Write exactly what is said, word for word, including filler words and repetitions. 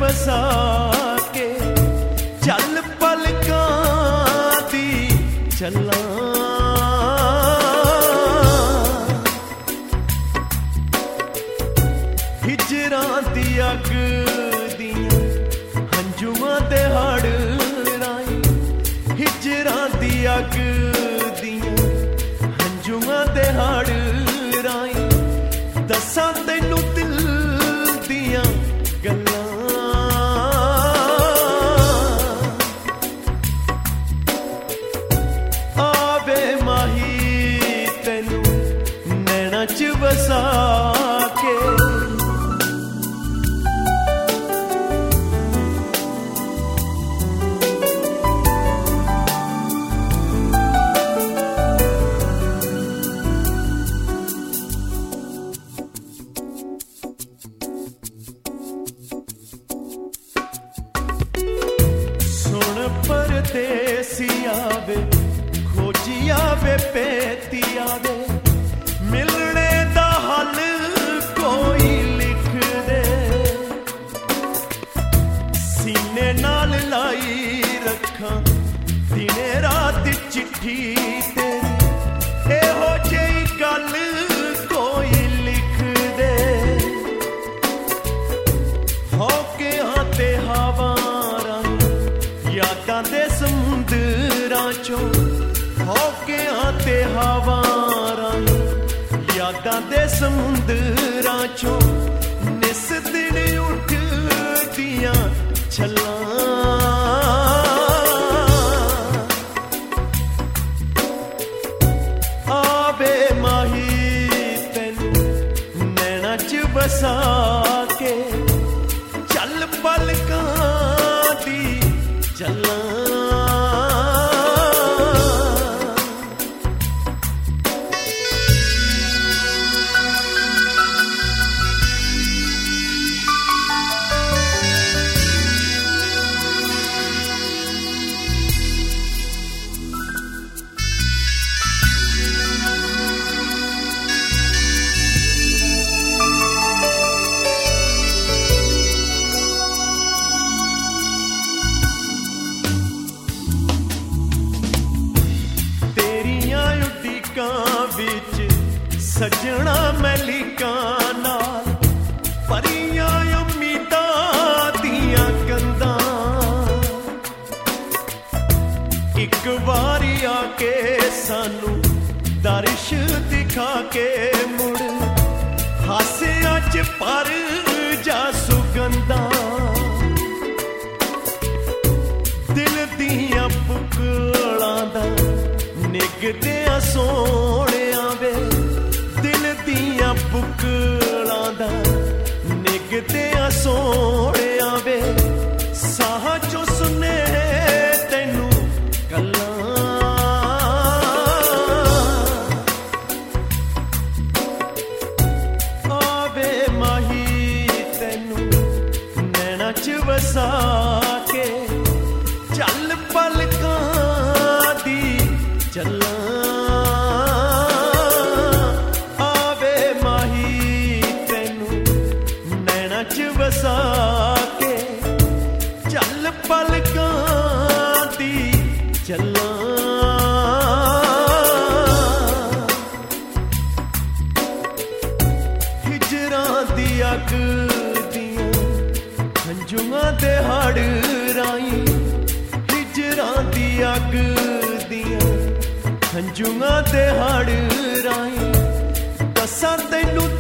ਵਸਾ ਕੇ ਚੱਲ ਪਲਕਾਂ ਦੀ ਚੱਲਾਂ ਹਿਜਰਾਂ ਦੀ ਅੱਗ ਦੀਆਂ ਹੰਝੂਆਂ ਦੇ ਹੜ ਰਾਈ ਹਿਜਰਾਂ ਦੀ ਅੱਗ ਦੀਆਂ ਹੰਝੂਆਂ ਦੇ ਹੜ ਰਾਈ ਦੱਸਾਂ ਤੈਨੂੰ ਦਿਲ ਦੀਆਂ ਗੱਲਾਂ ਆਵੇ ਮਾਹੀ ਤੈਨੂੰ ਨੈਣਾਂ 'ਚ ਵਸਾ ਕੇ परदेसी आवे खोजी आवे पेती आवे मिलने दा हल कोई लिख दे सीने नाल लाई रखा दिने रात चिट्ठी तेरी एहो जेही गल कोई लिख दे हो के हाथे हवा यादां दे समुंदरां चों हो के आते हवारां यादां दे समुंदरां चों निस दिन उठदियां छल्लां आवे माही तैनूं नैणां च बसा के चल पलकां दी ਚੱਲਾਂ सजना मैलिकां नाल परियां उम्मीदां दियां कंधां इक वारी आके सानू दर्श दिखा के मुड़ हासियां च पर जा सुगंधां दिल दियां पुकलां दा निगदियां सोहणियां वे दिल दियां पुकलां दा निगदियां सोहणियां वे साह चों सुने तैनूं गल्लां आवे माही तैनूं नैणां च वसा के चल पलकां दी ਚੱਲਾਂ ਵਸਾ ਕੇ ਚੱਲ ਪਲਕਾਂ ਦੀ ਚੱਲਾਂ ਹਿਜਰਾਂ ਦੀ ਅੱਗ ਦੀਆਂ ਹੰਝੂਆਂ ਦੇ ਹੜ ਰਾਈ ਹਿਜਰਾਂ ਦੀ ਅੱਗ ਦੀਆਂ ਹੰਝੂਆਂ ਦੇ ਹੜ ਰਾਈ ਦੱਸਾਂ ਤੈਨੂੰ